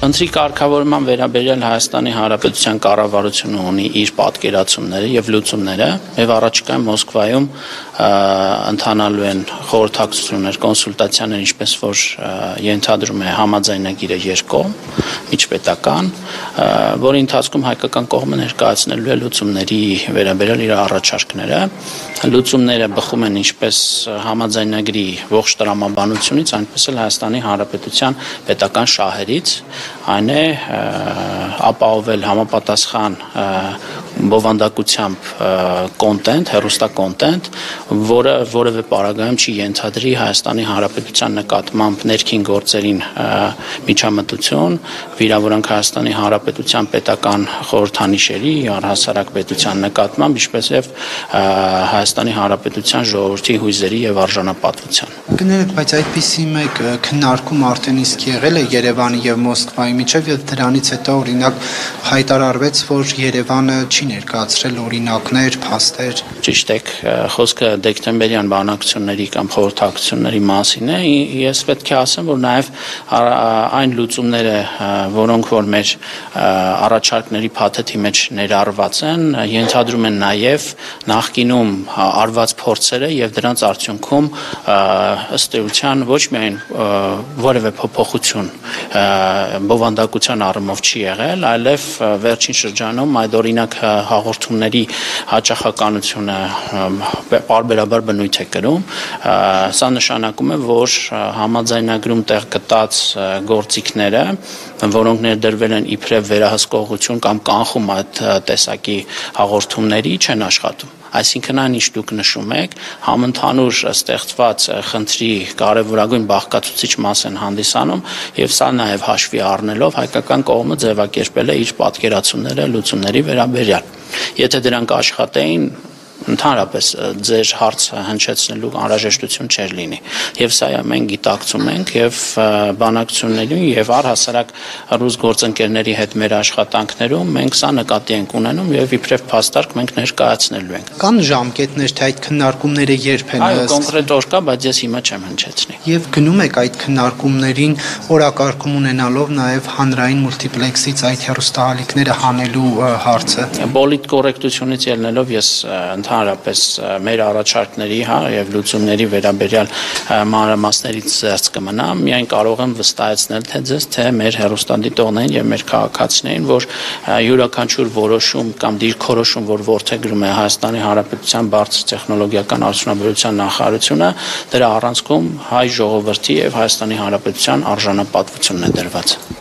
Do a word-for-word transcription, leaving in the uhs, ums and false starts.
Խնդրի կարգավորման վերաբերյալ Հայաստանի Հանրապետության կառավարությունը ունի իր պատկերացումները եւ լուծումները եւ առաջիկայում Մոսկվայում ընթանալու են խորհրդակցություններ, կոնսուլտացիաներ, ինչպես որ ենթադրում է համաձայնագիրը երկկողմ, միջպետական, որի ընթացքում հայկական կողմը ներկայացնելու է լուծումների վերաբերյալ իր առաջարկները։ Լուծումները բխում են ինչպես համաձայնագրի ողջ տրամաբանությունից, այնպես էլ Հայաստանի Հանրապետության պետական շահերից, այն է ապահովել համապատասխան բովանդակությամբ կոնտենտ, հեռուստա կոնտենտ, որը որևէ պարագայում չի ենթադրի Հայաստանի Հանրապետության նկատմամբ ներքին գործերին միջամտություն, վիրավորանք Հայաստանի Հանրապետության պետական խորհրդանիշերի, առհասարակ պետության նկատմամբ, ինչպես եւ Հայաստանի Հանրապետության ժողովրդի հույզերի եւ արժանապատվության։ Կներեք, բայց այդպիսի մեկ քննարկում արդեն իսկ եղել է Երևանի եւ Մոսկվայի միջեւ եւ դրանից հետո օրինակ հայտարարվեց, որ Երևանը չի ներկայացրել օրինակներ, փաստեր։ Ճիշտ է, խոսքը դեկտեմբերյան բանակցությունների կամ խորհրդակցությունների մասին է։ Ես պետք է ասեմ, որ նաեւ այն լուծումները, որոնք որ մեր առաջարկների փաթեթի մեջ ներառված են, ենթադրում են նաեւ նախկինում արված փորձերը եւ դրանց արդյունքում ըստ էության ոչ միայն որևէ փոփոխություն բովանդակության առումով չի եղել, այլև վերջին շրջանում այդ օրինակ հաղորդումների հաճախականությունը պարբերաբար բնույթ է կրում։ Սա նշանակում է, որ համաձայնագրում տեղ գտած գործիքները, որոնք ներդրվել են իբրև վերահսկողություն կամ կանխում այդ տեսակի հաղորդումների, չեն աշխատում։ Այսինքն այն ինչ դուք նշում եք, համընդհանուր ստեղծված խնդրի կարևորագույն բաղկացուցիչ մաս են հանդիսանում եւ սա նաեւ հաշվի առնելով հայկական կողմը ձևակերպել է իր պատկերացումները լուծումների վերաբերյալ։ Եթե դրանք աշխատեին, ընդհանրապես ձեր հարցը հնչեցնելու անհրաժեշտություն չէր լինի եւ սա մենք գիտակցում ենք եւ բանակցությունների եւ առհասարակ ռուս գործընկերների հետ մեր աշխատանքներում մենք սա նկատի ենք ունենում եւ իբրև փաստարկ մենք ներկայացնելու ենք։ Կան ժամկետներ, թե այդ քննարկումները երբ են։ Այո, կոնկրետ օր կա, բայց ես հիմա չեմ հնչեցնի։ Եվ գնում եք այդ քննարկումներին օրակարգում ունենալով նաեւ հանրային մուլտիպլեքսից այդ հեռուստահալիկները հանելու հարցը։ Պոլիտ կոռեկտությունից ելնելով ես ընդհանրապես մեր առաջարկների, հա, եւ լուծումների վերաբերյալ մանրամասներից զերծ կմնամ, միայն կարող եմ վստահեցնել թե ձեզ, թե մեր հեռուստադիտողներին եւ մեր քաղաքացիներին, որ յուրաքանչյուր որոշում կամ դիրքորոշում, որ որդեգրում է Հայաստանի Հանրապետության բարձր տեխնոլոգիական արդյունաբերության նախարարությունը, դրա առանցքում հայ ժողովրդի եւ Հայաստանի Հանրապետության արժանապատվությունն է դրված։